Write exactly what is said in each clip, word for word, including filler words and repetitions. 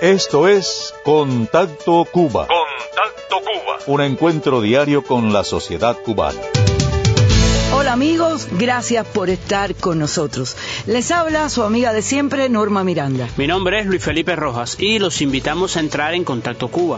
Esto es Contacto Cuba. Contacto Cuba. Un encuentro diario con la sociedad cubana. Hola amigos, gracias por estar con nosotros. Les habla su amiga de siempre, Norma Miranda. Mi nombre es Luis Felipe Rojas y los invitamos a entrar en Contacto Cuba.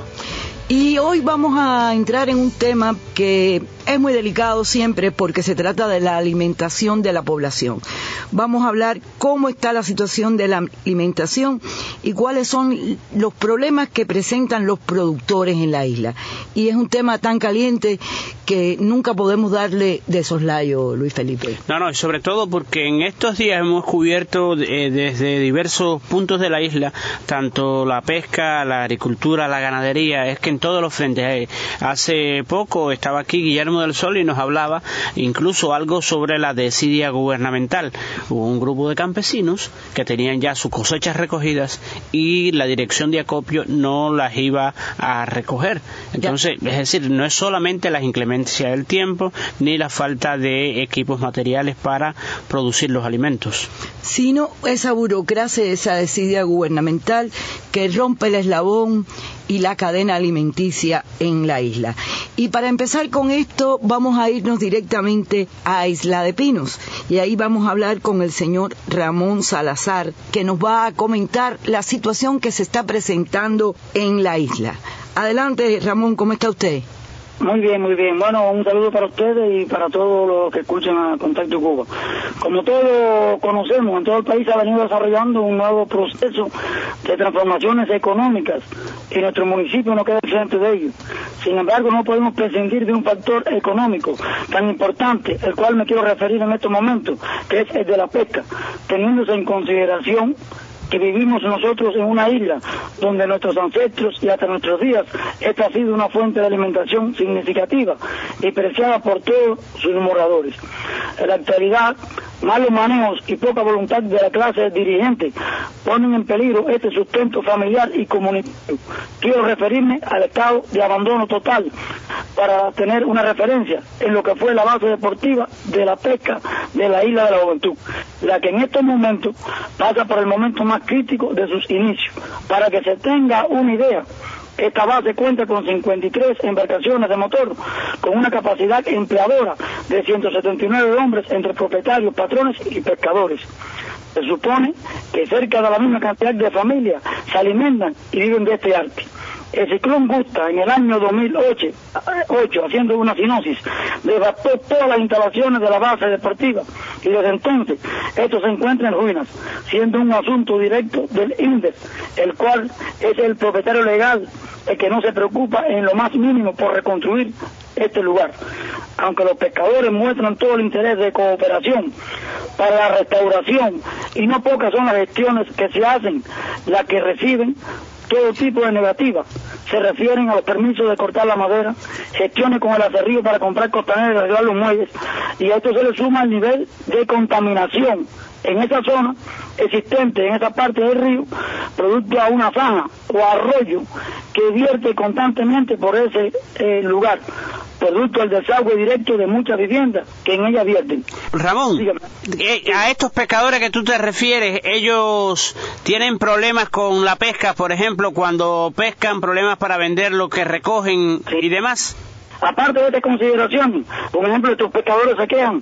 Y hoy vamos a entrar en un tema que es muy delicado siempre porque se trata de la alimentación de la población. Vamos a hablar cómo está la situación de la alimentación y cuáles son los problemas que presentan los productores en la isla. Y es un tema tan caliente que nunca podemos darle de soslayo, Luis Felipe. No, no, y sobre todo porque en estos días hemos cubierto eh, desde diversos puntos de la isla, tanto la pesca, la agricultura, la ganadería, es que en todos los frentes. Eh, hace poco estaba aquí Guillermo del Sol y nos hablaba incluso algo sobre la desidia gubernamental. Hubo un grupo de campesinos que tenían ya sus cosechas recogidas y la dirección de acopio no las iba a recoger. Entonces, ya. Es decir, no es solamente la inclemencia del tiempo ni la falta de equipos materiales para producir los alimentos, sino esa burocracia, esa desidia gubernamental que rompe el eslabón y la cadena alimenticia en la isla. Y para empezar con esto, vamos a irnos directamente a Isla de Pinos, y ahí vamos a hablar con el señor Ramón Salazar, que nos va a comentar la situación que se está presentando en la isla. Adelante, Ramón, ¿cómo está usted? Muy bien, muy bien. Bueno, un saludo para ustedes y para todos los que escuchan a Contacto Cuba. Como todos conocemos, en todo el país se ha venido desarrollando un nuevo proceso de transformaciones económicas y nuestro municipio no queda exento de ello. Sin embargo, no podemos prescindir de un factor económico tan importante, el cual me quiero referir en estos momentos, que es el de la pesca, teniéndose en consideración que vivimos nosotros en una isla donde nuestros ancestros y hasta nuestros días esta ha sido una fuente de alimentación significativa y preciada por todos sus moradores. En la actualidad, malos manejos y poca voluntad de la clase dirigente ponen en peligro este sustento familiar y comunitario. Quiero referirme al estado de abandono total para tener una referencia en lo que fue la base deportiva de la pesca de la Isla de la Juventud, la que en estos momentos pasa por el momento más crítico de sus inicios. Para que se tenga una idea, esta base cuenta con cincuenta y tres embarcaciones de motor, con una capacidad empleadora de ciento setenta y nueve hombres entre propietarios, patrones y pescadores. Se supone que cerca de la misma cantidad de familias se alimentan y viven de este arte. El ciclón Gusta, en el año dos mil ocho, haciendo una sinopsis, devastó todas las instalaciones de la base deportiva y desde entonces esto se encuentra en ruinas, siendo un asunto directo del INDES, el cual es el propietario legal, el que no se preocupa en lo más mínimo por reconstruir este lugar. Aunque los pescadores muestran todo el interés de cooperación para la restauración, y no pocas son las gestiones que se hacen, las que reciben todo tipo de negativas. Se refieren a los permisos de cortar la madera, gestiones con el acerrío para comprar costaneras y arreglar los muelles, y a esto se le suma el nivel de contaminación en esa zona existente, en esa parte del río, producto a una zanja o arroyo que vierte constantemente por ese eh, lugar, producto del desagüe directo de muchas viviendas que en ella vierten. Ramón, eh, a estos pescadores que tú te refieres, ellos tienen problemas con la pesca, por ejemplo, cuando pescan, problemas para vender lo que recogen, sí, y demás. Aparte de esta consideración, por ejemplo, estos pescadores se quejan,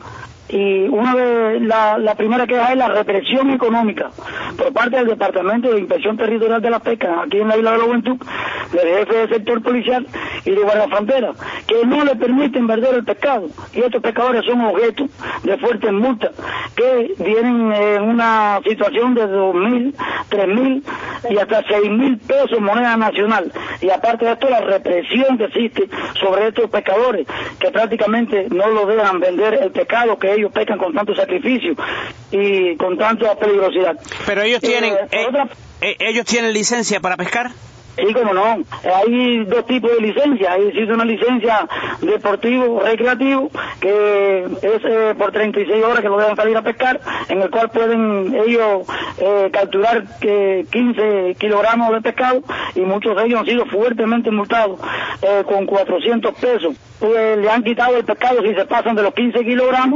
y una de la, la primera queja es la represión económica por parte del Departamento de Inspección Territorial de la Pesca aquí en la Isla de la Juventud, del jefe del sector policial y de guardafrontera, que no le permiten vender el pescado, y estos pescadores son objeto de fuertes multas que vienen en una situación de dos mil, tres mil y hasta seis mil pesos moneda nacional, y aparte de esto la represión que existe sobre estos pescadores que prácticamente no lo dejan vender el pescado que ellos pescan con tanto sacrificio y con tanta peligrosidad. Pero ellos tienen eh, eh, otra... eh, ellos tienen licencia para pescar. Sí, como no, hay dos tipos de licencias. Existe una licencia deportivo, recreativo, que es eh, por treinta y seis horas que lo dejan salir a pescar, en el cual pueden ellos eh, capturar eh, quince kilogramos de pescado, y muchos de ellos han sido fuertemente multados eh, con cuatrocientos pesos pues le han quitado el pescado si se pasan de los quince kilogramos,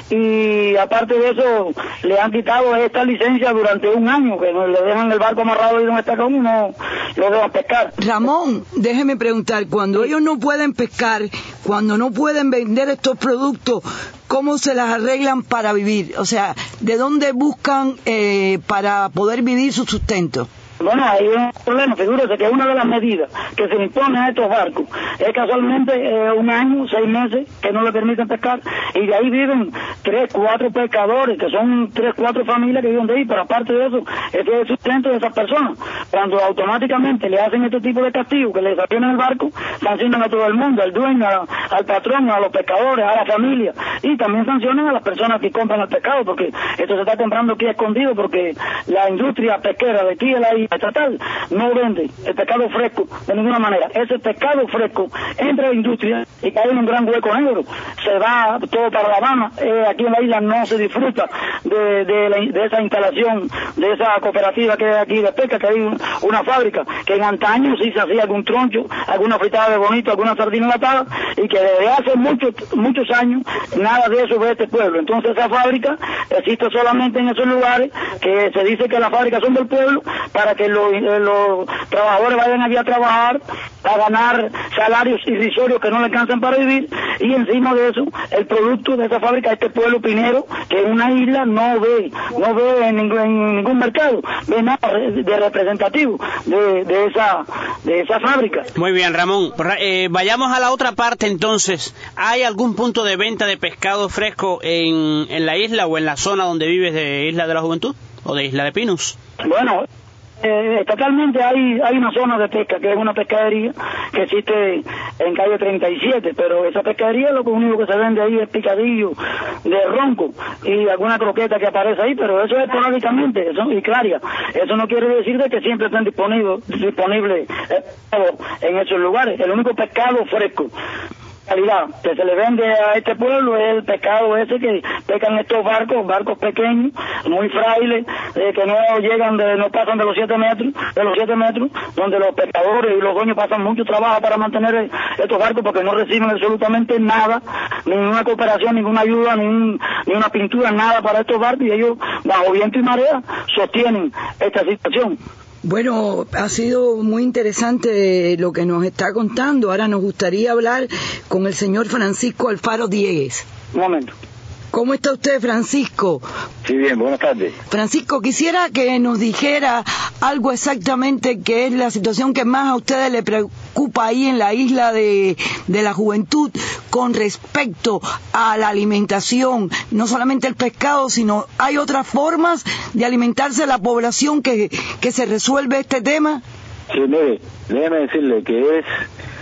y aparte de eso le han quitado esta licencia durante un año, que le dejan el barco amarrado y un estacón y no lo dejan pescar. Ramón, déjeme preguntar, cuando ellos no pueden pescar, cuando no pueden vender estos productos, ¿cómo se las arreglan para vivir? O sea, ¿de dónde buscan eh, para poder vivir su sustento? Bueno, hay un problema. Figúrese que una de las medidas que se imponen a estos barcos es casualmente eh, un año, seis meses, que no le permiten pescar, y de ahí viven tres, cuatro pescadores, que son tres, cuatro familias que viven de ahí, pero aparte de eso, ese es el sustento de esas personas. Cuando automáticamente le hacen este tipo de castigo, que les sancionan el barco, sancionan a todo el mundo, al dueño, a, al patrón, a los pescadores, a la familia, y también sancionan a las personas que compran el pescado, porque esto se está comprando aquí escondido, porque la industria pesquera de aquí de la isla estatal no vende el pescado fresco de ninguna manera. Ese pescado fresco entra a la industria y cae en un gran hueco negro, se va todo para La Habana. Eh, aquí en la isla no se disfruta de, de, la, de esa instalación, de esa cooperativa que hay aquí de pesca, que hay un, una fábrica que en antaño sí se hacía algún troncho, alguna fritada de bonito, alguna sardina enlatada, y que desde hace muchos muchos años nada de eso ve este pueblo. Entonces esa fábrica existe solamente en esos lugares que se dice que las fábricas son del pueblo, para que los, los trabajadores vayan allí a trabajar, a ganar salarios irrisorios que no le alcanzan para vivir, y encima de eso, el producto de esa fábrica, este pueblo pinero, que en una isla no ve, no ve en ningún, en ningún mercado, ve nada de representativo de, de esa de esa fábrica. Muy bien, Ramón. Eh, vayamos a la otra parte entonces. ¿Hay algún punto de venta de pescado fresco en, en la isla o en la zona donde vives de Isla de la Juventud o de Isla de Pinos? Bueno, Eh, estatalmente hay hay una zona de pesca que es una pescadería que existe en calle treinta y siete, pero esa pescadería lo único que se vende ahí es picadillo de ronco y alguna croqueta que aparece ahí, pero eso es esporádicamente, eso y claria. Eso no quiere decir de que siempre estén disponibles disponibles eh, en esos lugares. El único pescado fresco calidad que se le vende a este pueblo es el pescado ese que pescan estos barcos, barcos pequeños, muy frailes, eh, que no llegan, de, no pasan de los siete metros, de los siete metros, donde los pescadores y los dueños pasan mucho trabajo para mantener estos barcos, porque no reciben absolutamente nada, ninguna cooperación, ninguna ayuda, ni, un, ni una pintura, nada para estos barcos, y ellos, bajo viento y marea, sostienen esta situación. Bueno, ha sido muy interesante lo que nos está contando. Ahora nos gustaría hablar con el señor Francisco Alfaro Diegues. Un momento. ¿Cómo está usted, Francisco? Sí, bien, buenas tardes. Francisco, quisiera que nos dijera algo exactamente qué es la situación que más a ustedes le preocupa ahí en la Isla de, de la Juventud con respecto a la alimentación, no solamente el pescado, sino hay otras formas de alimentarse la población que, que se resuelve este tema. Sí, mire, déjeme decirle que es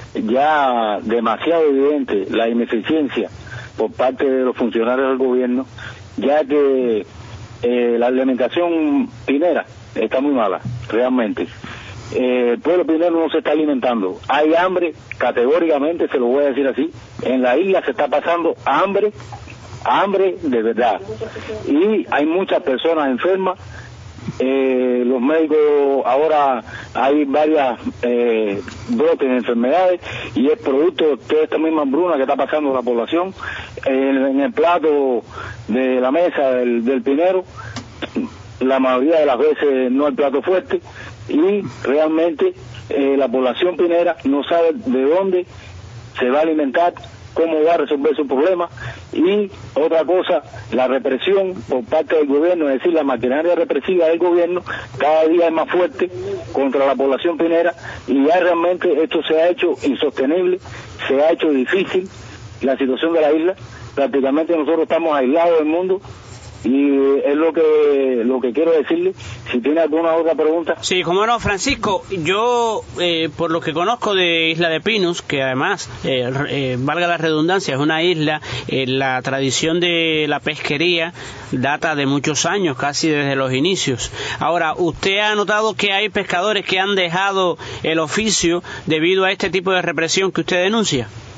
ya demasiado evidente la ineficiencia por parte de los funcionarios del gobierno, ya que eh, la alimentación pinera está muy mala, realmente. Eh, el pueblo pinero no se está alimentando. Hay hambre, categóricamente, se lo voy a decir así. En la isla se está pasando hambre, hambre de verdad. Y hay muchas personas enfermas. Eh, los médicos, ahora hay varias eh, brotes de enfermedades, y es producto de toda esta misma hambruna que está pasando la población. En, en el plato de la mesa del, del pinero, la mayoría de las veces no hay plato fuerte, y realmente eh, la población pinera no sabe de dónde se va a alimentar, cómo va a resolver su problema. Y otra cosa, la represión por parte del gobierno, es decir, la maquinaria represiva del gobierno cada día es más fuerte contra la población pinera, y ya realmente esto se ha hecho insostenible, se ha hecho difícil la situación de la isla. Prácticamente nosotros estamos aislados del mundo, y es lo que lo que quiero decirle. Si tiene alguna otra pregunta. Sí, como no, Francisco, yo eh, por lo que conozco de Isla de Pinos, que además, eh, eh, valga la redundancia, es una isla, eh, la tradición de la pesquería data de muchos años, casi desde los inicios. Ahora, ¿usted ha notado que hay pescadores que han dejado el oficio debido a este tipo de represión que usted denuncia?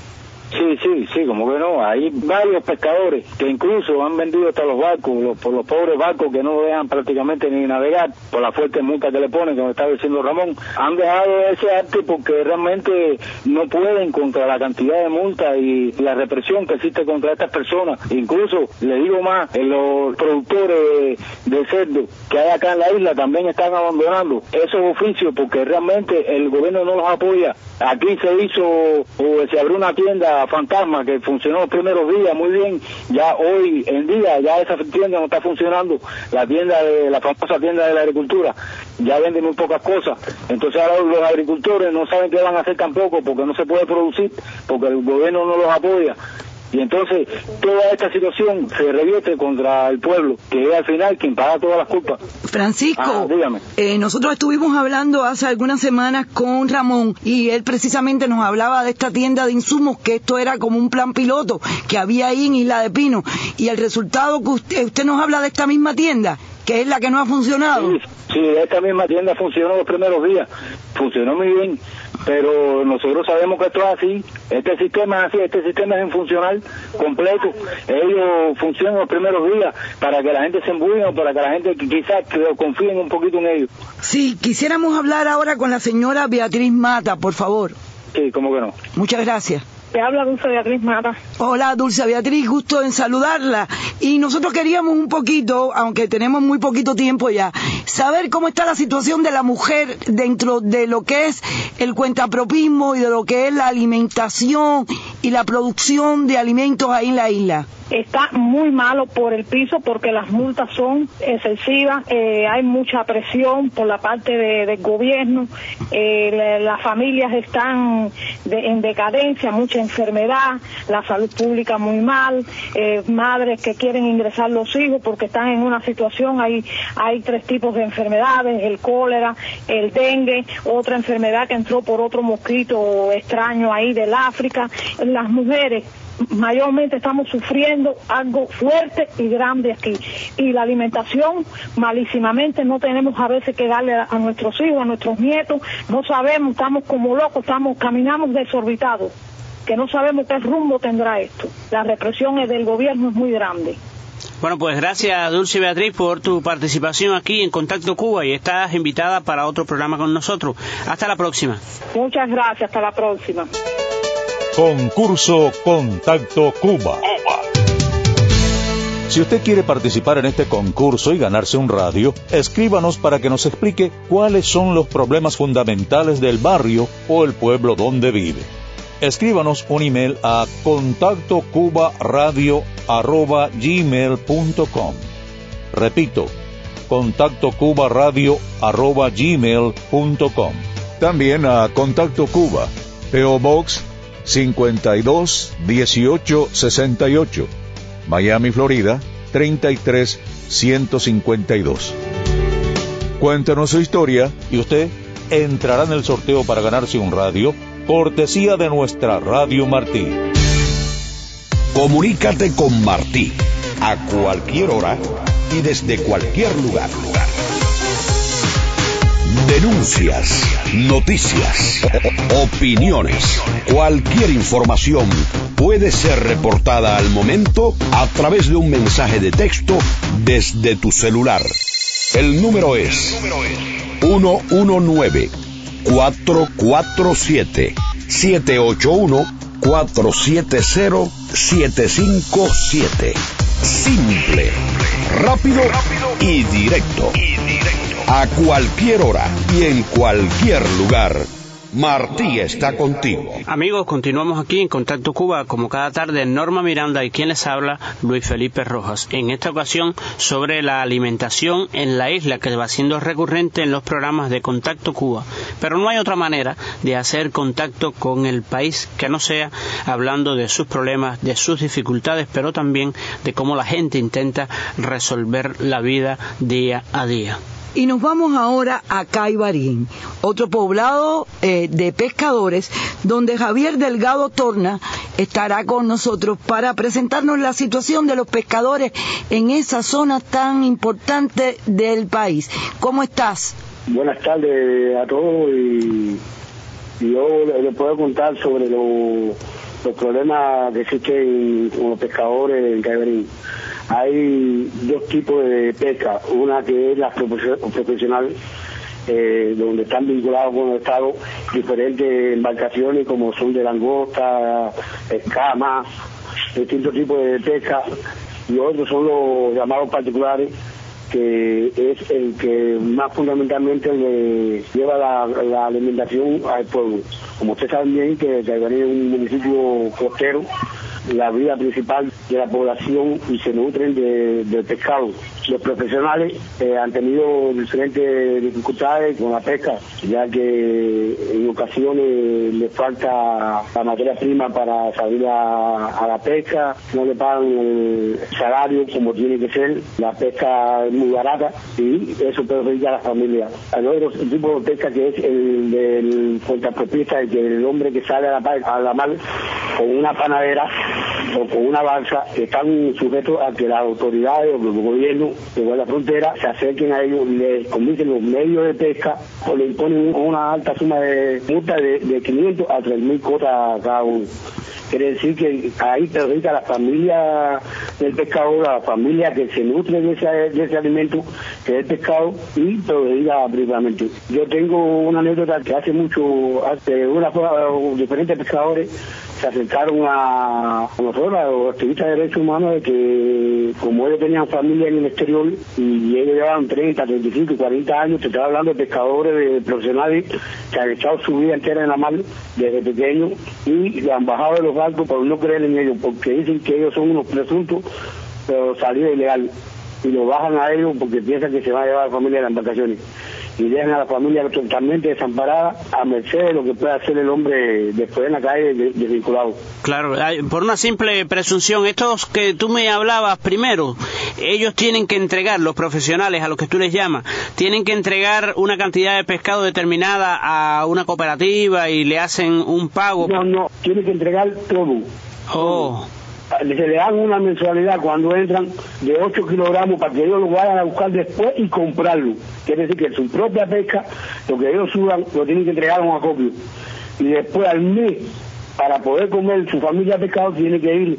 Sí, sí, sí, como que no. Hay varios pescadores que incluso han vendido hasta los barcos, los, por los pobres barcos que no dejan prácticamente ni navegar por la fuerte multa que le ponen, como estaba diciendo Ramón. Han dejado ese arte porque realmente no pueden contra la cantidad de multas y la represión que existe contra estas personas. Incluso, le digo más, los productores de, de cerdo que hay acá en la isla también están abandonando esos oficios porque realmente el gobierno no los apoya. Aquí se hizo, o se abrió una tienda fantasma que funcionó los primeros días muy bien. Ya hoy en día ya esa tienda no está funcionando, la tienda de la famosa tienda de la agricultura ya vende muy pocas cosas. Entonces ahora los agricultores no saben qué van a hacer tampoco porque no se puede producir, porque el gobierno no los apoya. Y entonces toda esta situación se revierte contra el pueblo, que es al final quien paga todas las culpas. Francisco, ah, dígame. Eh, nosotros estuvimos hablando hace algunas semanas con Ramón y él precisamente nos hablaba de esta tienda de insumos, que esto era como un plan piloto que había ahí en Isla de Pino, y el resultado que usted, usted nos habla de esta misma tienda, que es la que no ha funcionado. Sí, sí, esta misma tienda funcionó los primeros días, funcionó muy bien, pero nosotros sabemos que esto es así, este sistema es así, este sistema es infuncional completo. Ellos funcionan los primeros días para que la gente se embulle, para que la gente quizás confíen un poquito en ellos. Sí, quisiéramos hablar ahora con la señora Beatriz Mata, por favor. Sí, cómo que no. Muchas gracias. Te habla Dulce Beatriz Mata. Hola, Dulce Beatriz, gusto en saludarla. Y nosotros queríamos un poquito, aunque tenemos muy poquito tiempo ya, saber cómo está la situación de la mujer dentro de lo que es el cuentapropismo y de lo que es la alimentación y la producción de alimentos ahí en la isla. Está muy malo por el piso porque las multas son excesivas, eh, hay mucha presión por la parte de, del gobierno, eh, la, las familias están de, en decadencia, mucha enfermedad, la salud pública muy mal, eh, madres que quieren ingresar los hijos porque están en una situación, hay, hay tres tipos de enfermedades, el cólera, el dengue, otra enfermedad que entró por otro mosquito extraño ahí del África. Las mujeres mayormente estamos sufriendo algo fuerte y grande aquí, y la alimentación malísimamente, no tenemos a veces que darle a, a nuestros hijos, a nuestros nietos, no sabemos, estamos como locos, estamos caminamos desorbitados, que no sabemos qué rumbo tendrá esto. La represión del gobierno es muy grande. Bueno, pues gracias, Dulce Beatriz, por tu participación aquí en Contacto Cuba, y estás invitada para otro programa con nosotros. Hasta la próxima. Muchas gracias, hasta la próxima. Concurso Contacto Cuba. Si usted quiere participar en este concurso y ganarse un radio, escríbanos para que nos explique cuáles son los problemas fundamentales del barrio o el pueblo donde vive. Escríbanos un email a contacto cuba radio arroba gmail punto com. Repito, contacto cuba radio arroba gmail punto com. También a Contacto Cuba, P O Box cincuenta y dos dieciocho sesenta y ocho, Miami, Florida treinta y tres ciento cincuenta y dos. Cuéntenos su historia y usted entrará en el sorteo para ganarse un radio, cortesía de nuestra Radio Martí. Comunícate con Martí a cualquier hora y desde cualquier lugar. Denuncias, noticias, opiniones, cualquier información puede ser reportada al momento a través de un mensaje de texto desde tu celular. El número es uno uno nueve, cuatro cuatro siete, siete ocho uno, cuatro siete cero, siete cinco siete. Simple, rápido y directo. A cualquier hora y en cualquier lugar, Martí está contigo. Amigos, continuamos aquí en Contacto Cuba, como cada tarde, Norma Miranda y quien les habla, Luis Felipe Rojas. En esta ocasión, sobre la alimentación en la isla, que va siendo recurrente en los programas de Contacto Cuba. Pero no hay otra manera de hacer contacto con el país que no sea hablando de sus problemas, de sus dificultades, pero también de cómo la gente intenta resolver la vida día a día. Y nos vamos ahora a Caibarín, otro poblado eh, de pescadores, donde Javier Delgado Torna estará con nosotros para presentarnos la situación de los pescadores en esa zona tan importante del país. ¿Cómo estás? Buenas tardes a todos, y, y yo les puedo contar sobre lo, los problemas que existen con los pescadores en Caibarín. Hay dos tipos de pesca, una que es la profesional, eh, donde están vinculados con el Estado diferentes embarcaciones como son de langosta, escamas, distintos tipos de pesca, y otros son los llamados particulares, que es el que más fundamentalmente le lleva la, la alimentación al pueblo. Como ustedes saben bien que Caibarín es un municipio costero, la vida principal de la población y se nutren de, de pescado. Los profesionales eh, han tenido diferentes dificultades con la pesca, ya que en ocasiones les falta la materia prima para salir a, a la pesca, no le pagan el salario como tiene que ser, la pesca es muy barata y eso perjudica a la familia. Hay otro tipo de pesca que es el del contrapropista, el que el hombre que sale a la, a la mar con una panadera o con una balsa, están sujetos a que las autoridades o el gobierno de la frontera se acerquen a ellos, les convierten los medios de pesca o le imponen una alta suma de multa de, de quinientos a tres mil cotas cada uno. Quiere decir que ahí perjudica a la familia del pescador, a la familia que se nutre de ese, de ese alimento, que es el pescado, y perjudica privadamente. Yo tengo una anécdota que hace mucho, hace una diferentes pescadores se acercaron a, a nosotros, a los activistas de derechos humanos, de que como ellos tenían familia en el exterior y ellos llevaban treinta, treinta y cinco, cuarenta años, te estaba hablando de pescadores, de profesionales que han echado su vida entera en la mar desde pequeños y le han bajado de los barcos por no creer en ellos, porque dicen que ellos son unos presuntos, pero salida ilegal, y lo bajan a ellos porque piensan que se va a llevar a la familia de las embarcaciones. Y dejan a la familia totalmente desamparada a merced de lo que puede hacer el hombre después en la calle desvinculado. Claro, por una simple presunción, estos que tú me hablabas primero, ellos tienen que entregar, los profesionales a los que tú les llamas, tienen que entregar una cantidad de pescado determinada a una cooperativa y le hacen un pago. No, no, tienen que entregar todo. Oh. Se le dan una mensualidad cuando entran de ocho kilogramos para que ellos lo vayan a buscar después y comprarlo. Quiere decir que su propia pesca, lo que ellos suban, lo tienen que entregar a un acopio. Y después al mes, para poder comer su familia de pescado, tiene que ir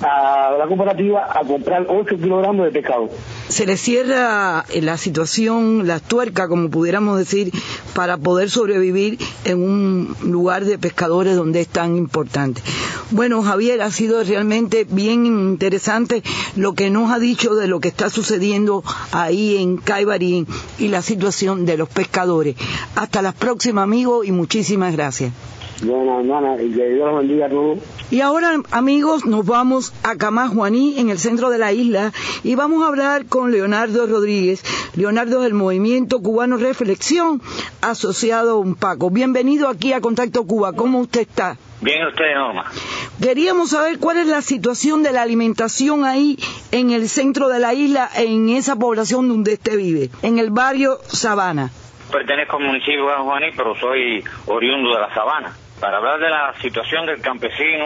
a la cooperativa a comprar ocho kilogramos de pescado. Se les cierra la situación, la tuerca, como pudiéramos decir, para poder sobrevivir en un lugar de pescadores donde es tan importante. Bueno, Javier, ha sido realmente bien interesante lo que nos ha dicho de lo que está sucediendo ahí en Caibarín y la situación de los pescadores. Hasta la próxima, amigo, y muchísimas gracias. Bueno, hermana, y que Dios los bendiga a todos. Y ahora, amigos, nos vamos a Camajuaní, en el centro de la isla, y vamos a hablar con Leonardo Rodríguez. Leonardo es del Movimiento Cubano Reflexión, asociado a UNPACO. Bienvenido aquí a Contacto Cuba. ¿Cómo usted está? Bien, usted, Norma. Queríamos saber cuál es la situación de la alimentación ahí en el centro de la isla, en esa población donde usted vive, en el barrio Sabana. Pertenezco al municipio de Camajuaní, pero soy oriundo de la Sabana. Para hablar de la situación del campesino,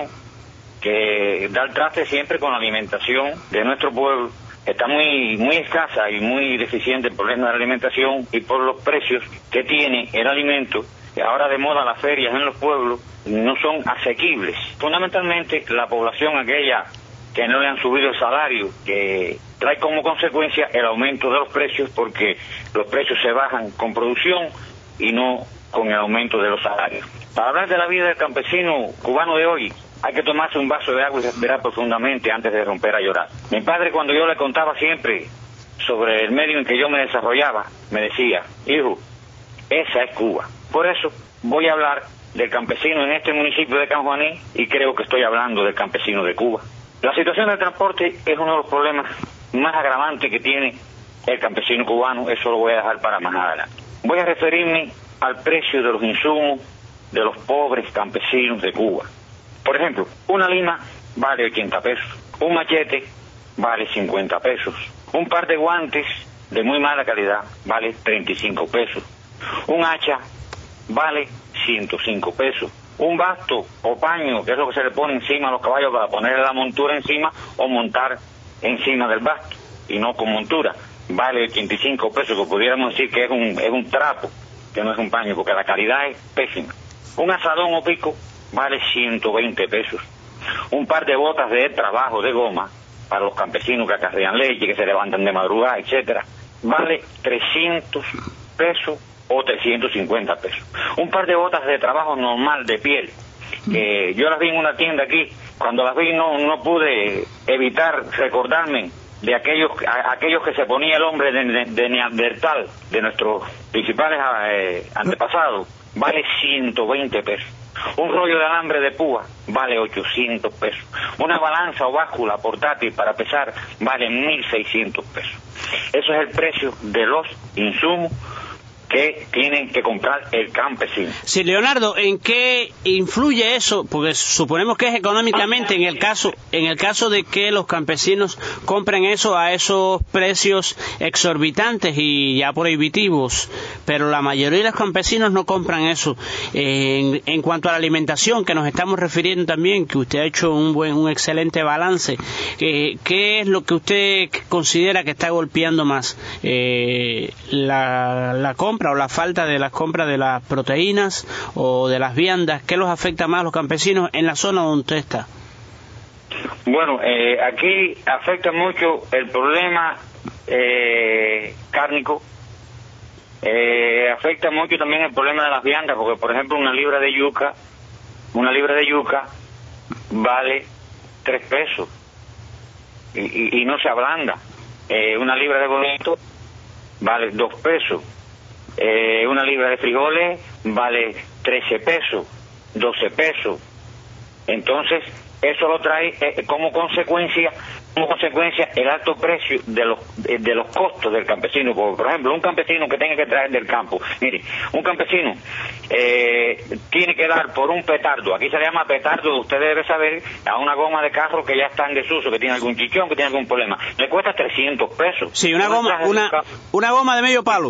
que da el traste siempre con la alimentación de nuestro pueblo, está muy muy escasa y muy deficiente el problema de la alimentación, y por los precios que tiene el alimento, que ahora de moda las ferias en los pueblos, no son asequibles. Fundamentalmente la población aquella que no le han subido el salario, que trae como consecuencia el aumento de los precios, porque los precios se bajan con producción y no con el aumento de los salarios. Para hablar de la vida del campesino cubano de hoy, hay que tomarse un vaso de agua y respirar profundamente antes de romper a llorar. Mi padre, cuando yo le contaba siempre sobre el medio en que yo me desarrollaba, me decía: hijo, esa es Cuba. Por eso voy a hablar del campesino en este municipio de Camajuaní, y creo que estoy hablando del campesino de Cuba. La situación del transporte es uno de los problemas más agravantes que tiene el campesino cubano. Eso lo voy a dejar para más adelante. Voy a referirme al precio de los insumos de los pobres campesinos de Cuba. Por ejemplo, una lima vale ochenta pesos, un machete vale cincuenta pesos, un par de guantes de muy mala calidad vale treinta y cinco pesos, un hacha vale ciento cinco pesos, un basto o paño, que es lo que se le pone encima a los caballos para ponerle la montura encima o montar encima del basto y no con montura, vale ochenta y cinco pesos, que pudiéramos decir que es un, es un trapo, que no es un paño, porque la calidad es pésima. Un asadón o pico vale ciento veinte pesos. un par de botas de trabajo de goma para los campesinos que acarrean leche, que se levantan de madrugada, etcétera, vale trescientos pesos o trescientos cincuenta pesos. Un par de botas de trabajo normal de piel, que yo las vi en una tienda aquí, cuando las vi no no pude evitar recordarme de aquellos a, aquellos que se ponía el hombre de, de, de Neandertal, de nuestros principales eh, antepasados, vale ciento veinte pesos. Un rollo de alambre de púa vale ochocientos pesos. Una balanza o báscula portátil para pesar vale mil seiscientos pesos. Eso es el precio de los insumos que tienen que comprar el campesino. Sí, Leonardo, ¿en qué influye eso? Porque suponemos que es económicamente en el caso en el caso de que los campesinos compren eso a esos precios exorbitantes y ya prohibitivos, pero la mayoría de los campesinos no compran eso. En, en cuanto a la alimentación, que nos estamos refiriendo también, que usted ha hecho un buen, un excelente balance, eh, ¿qué es lo que usted considera que está golpeando más? Eh, la, la compra o la falta de las compras de las proteínas o de las viandas, ¿qué los afecta más a los campesinos en la zona donde usted está? Bueno, eh, aquí afecta mucho el problema eh, cárnico, eh, afecta mucho también el problema de las viandas, porque por ejemplo una libra de yuca, una libra de yuca vale tres pesos y, y, y no se ablanda. Eh, una libra de bonito vale dos pesos. Eh, una libra de frijoles vale trece pesos, doce pesos. Entonces, eso lo trae eh, como consecuencia como consecuencia el alto precio de los de, de los costos del campesino. Por, por ejemplo, un campesino que tenga que traer del campo, mire, un campesino eh, tiene que dar por un petardo, aquí se le llama petardo, usted debe saber, a una goma de carro que ya está en desuso, que tiene algún chichón, que tiene algún problema, le cuesta trescientos pesos. Sí, una goma, una, una goma de medio palo.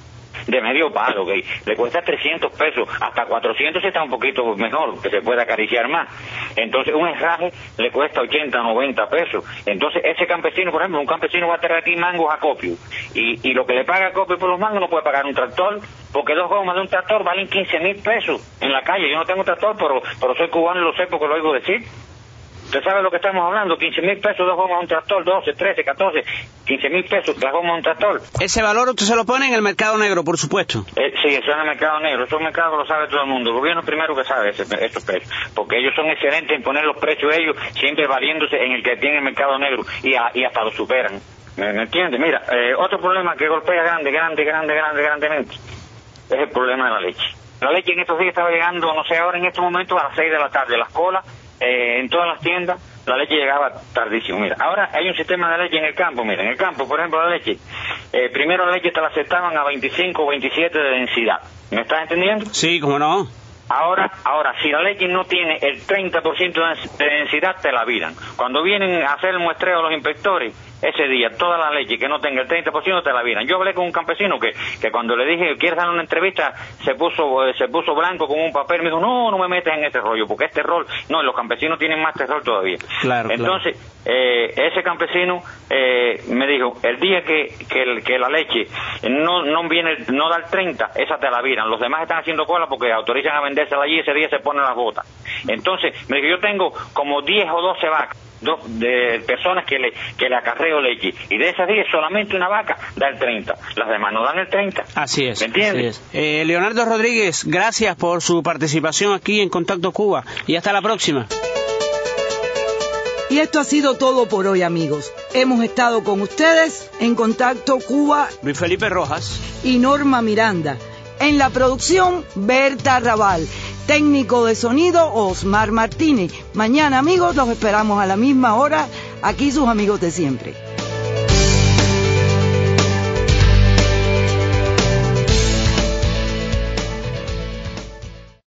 De medio palo, ¿ok? Le cuesta trescientos pesos, hasta cuatrocientos está un poquito mejor, que se puede acariciar más. Entonces, un herraje le cuesta ochenta, noventa pesos. Entonces, ese campesino, por ejemplo, un campesino va a traer aquí mangos a copio, y, y lo que le paga a copio por los mangos no puede pagar un tractor, porque dos gomas de un tractor valen quince mil pesos en la calle. Yo no tengo tractor, pero, pero soy cubano y lo sé porque lo oigo decir. ¿Usted sabe lo que estamos hablando? quince mil pesos, dos gomas de un tractor, doce, trece, catorce, quince mil pesos, las gomas de un tractor. Ese valor usted se lo pone en el mercado negro, por supuesto. Eh, sí, eso es en el mercado negro, eso es un mercado que lo sabe todo el mundo. El gobierno primero que sabe ese, esos precios, porque ellos son excelentes en poner los precios ellos, siempre valiéndose en el que tiene el mercado negro, y, a, y hasta lo superan. ¿Me, me entiende? Mira, eh, otro problema que golpea grande, grande, grande, grande, grandemente, es el problema de la leche. La leche en estos días estaba llegando, no sé, ahora en estos momentos a las seis de la tarde, las colas, Eh, en todas las tiendas, la leche llegaba tardísimo. Mira, ahora hay un sistema de leche en el campo. Mira, en el campo, por ejemplo, la leche, eh, primero la leche te la aceptaban a veinticinco o veintisiete de densidad. ¿Me estás entendiendo? Sí, cómo no. Ahora, ahora, si la leche no tiene el treinta por ciento de densidad, te la viran. Cuando vienen a hacer el muestreo los inspectores, ese día, toda la leche que no tenga el treinta por ciento te la viran. Yo hablé con un campesino que, que cuando le dije, ¿quieres dar una entrevista? Se puso eh, se puso blanco con un papel. Me dijo, no, no me metes en ese rollo, porque este rol, no, los campesinos tienen más terror todavía. Claro, Entonces, claro. Eh, ese campesino eh, me dijo, el día que, que, el, que la leche no no viene, no da el treinta, esa te la viran. Los demás están haciendo cola porque autorizan a vendérsela allí, ese día se ponen las botas. Entonces, me dijo, yo tengo como diez o doce vacas de personas que le que le acarreo leche, y de esas diez solamente una vaca da el treinta, las demás no dan el treinta. Así es. ¿Me entiendes? Así es. Eh, Leonardo Rodríguez, gracias por su participación aquí en Contacto Cuba, y hasta la próxima. Y esto ha sido todo por hoy, amigos. Hemos estado con ustedes en Contacto Cuba, Luis Felipe Rojas y Norma Miranda. En la producción, Berta Raval. Técnico de sonido, Osmar Martínez. Mañana, amigos, los esperamos a la misma hora, aquí sus amigos de siempre.